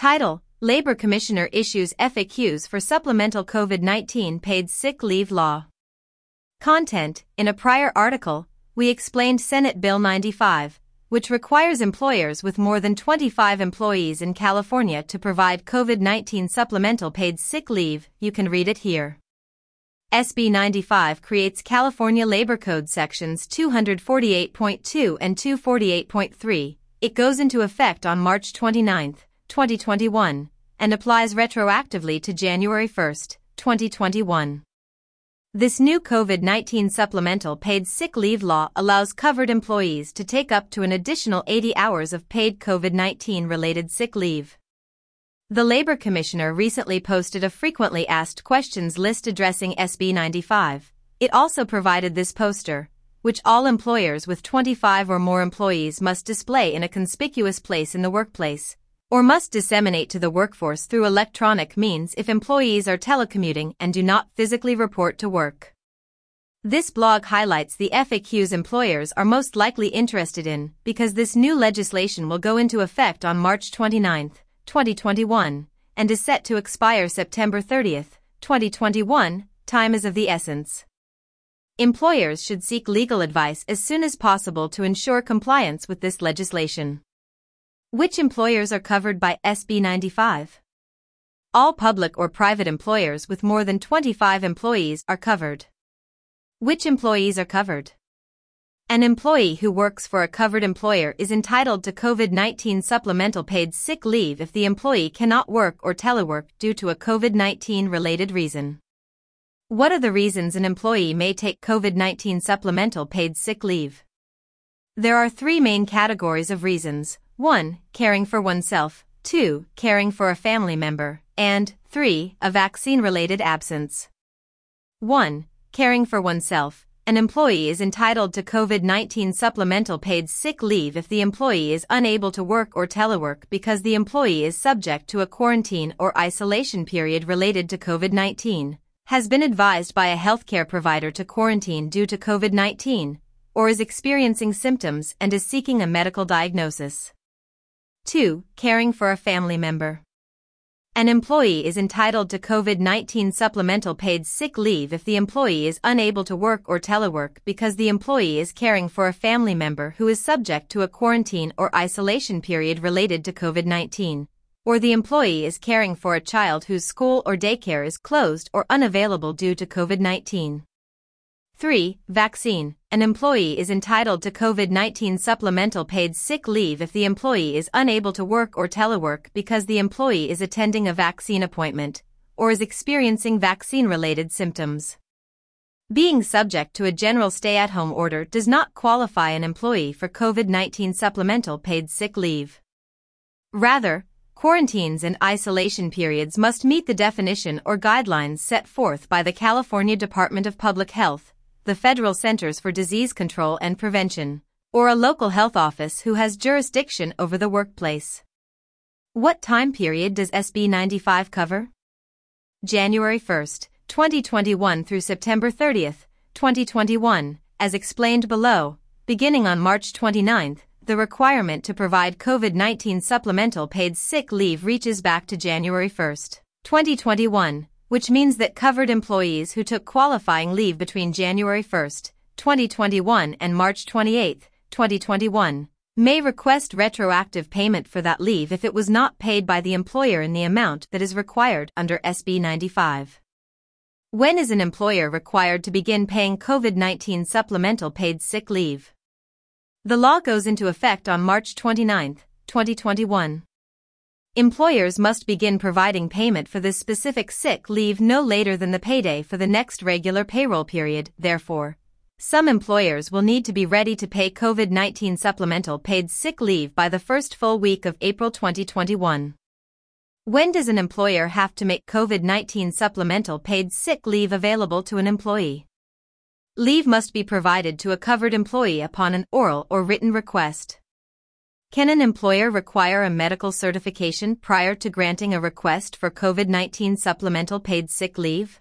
Title: Labor Commissioner issues FAQs for supplemental COVID-19 paid sick leave law. Content: in a prior article, we explained Senate Bill 95, which requires employers with more than 25 employees in California to provide COVID-19 supplemental paid sick leave. You can read it here. SB 95 creates California Labor Code sections 248.2 and 248.3. It goes into effect on March 29, 2021, and applies retroactively to January 1, 2021. This new COVID-19 supplemental paid sick leave law allows covered employees to take up to an additional 80 hours of paid COVID-19 related sick leave. The Labor Commissioner recently posted a frequently asked questions list addressing SB 95. It also provided this poster, which all employers with 25 or more employees must display in a conspicuous place in the workplace, or must disseminate to the workforce through electronic means if employees are telecommuting and do not physically report to work. This blog highlights the FAQs employers are most likely interested in because this new legislation will go into effect on March 29, 2021, and is set to expire September 30, 2021. Time is of the essence. Employers should seek legal advice as soon as possible to ensure compliance with this legislation. Which employers are covered by SB 95? All public or private employers with more than 25 employees are covered. Which employees are covered? An employee who works for a covered employer is entitled to COVID-19 supplemental paid sick leave if the employee cannot work or telework due to a COVID-19 related reason. What are the reasons an employee may take COVID-19 supplemental paid sick leave? There are three main categories of reasons. 1. Caring for oneself. 2. Caring for a family member. And 3. A vaccine-related absence. 1. Caring for oneself. An employee is entitled to COVID-19 supplemental paid sick leave if the employee is unable to work or telework because the employee is subject to a quarantine or isolation period related to COVID-19, has been advised by a healthcare provider to quarantine due to COVID-19, or is experiencing symptoms and is seeking a medical diagnosis. 2. Caring for a family member. An employee is entitled to COVID-19 supplemental paid sick leave if the employee is unable to work or telework because the employee is caring for a family member who is subject to a quarantine or isolation period related to COVID-19, or the employee is caring for a child whose school or daycare is closed or unavailable due to COVID-19. 3. Vaccine. An employee is entitled to COVID-19 supplemental paid sick leave if the employee is unable to work or telework because the employee is attending a vaccine appointment or is experiencing vaccine-related symptoms. Being subject to a general stay-at-home order does not qualify an employee for COVID-19 supplemental paid sick leave. Rather, quarantines and isolation periods must meet the definition or guidelines set forth by the California Department of Public Health, the Federal Centers for Disease Control and Prevention, or a local health office who has jurisdiction over the workplace. What time period does SB 95 cover? January 1, 2021 through September 30, 2021, as explained below. Beginning on March 29, the requirement to provide COVID-19 supplemental paid sick leave reaches back to January 1, 2021. Which means that covered employees who took qualifying leave between January 1, 2021 and March 28, 2021, may request retroactive payment for that leave if it was not paid by the employer in the amount that is required under SB 95. When is an employer required to begin paying COVID-19 supplemental paid sick leave? The law goes into effect on March 29, 2021. Employers must begin providing payment for this specific sick leave no later than the payday for the next regular payroll period. Therefore, some employers will need to be ready to pay COVID-19 supplemental paid sick leave by the first full week of April 2021. When does an employer have to make COVID-19 supplemental paid sick leave available to an employee? Leave must be provided to a covered employee upon an oral or written request. Can an employer require a medical certification prior to granting a request for COVID-19 supplemental paid sick leave?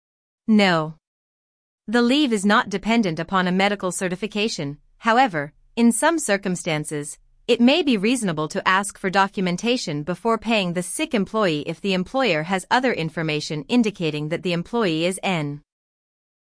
No. The leave is not dependent upon a medical certification. However, in some circumstances, It may be reasonable to ask for documentation before paying the sick employee if the employer has other information indicating that the employee is N.